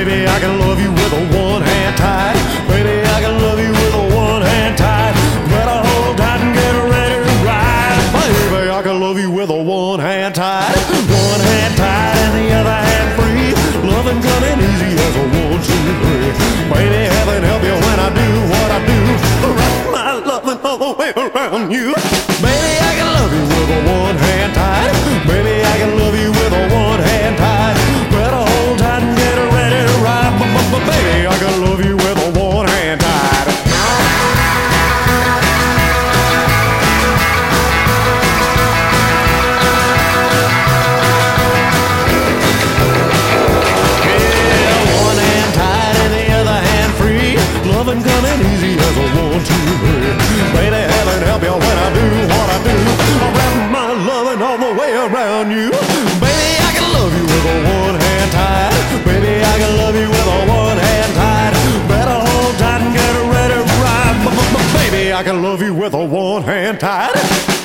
Baby, I can love you with a one hand tied. Baby, I can love you with a one hand tied. Better hold tight and get ready to ride. Baby, I can love you with a one hand tied. One hand tied and the other hand free. Loving coming easy as a 1, 2, 3. Baby, heaven help you when I do what I do. Wrap my loving all the way around you. Baby, I can love you with a one hand tied. Baby, I can love you with a one hand tied. Better hold tight and get ready to ride. Baby, I can love you with a one hand tied. Yeah, one hand tied and the other hand free. Loving coming easy as a 1, 2, 3. Baby, heaven help you when I do what I do. I'll wrap my loving all the way around you. Baby, I can love you with a one hand tied. Baby, I can love you with a one hand tied. Better hold tight and get ready to ride. Baby, I can love you with a one hand tied.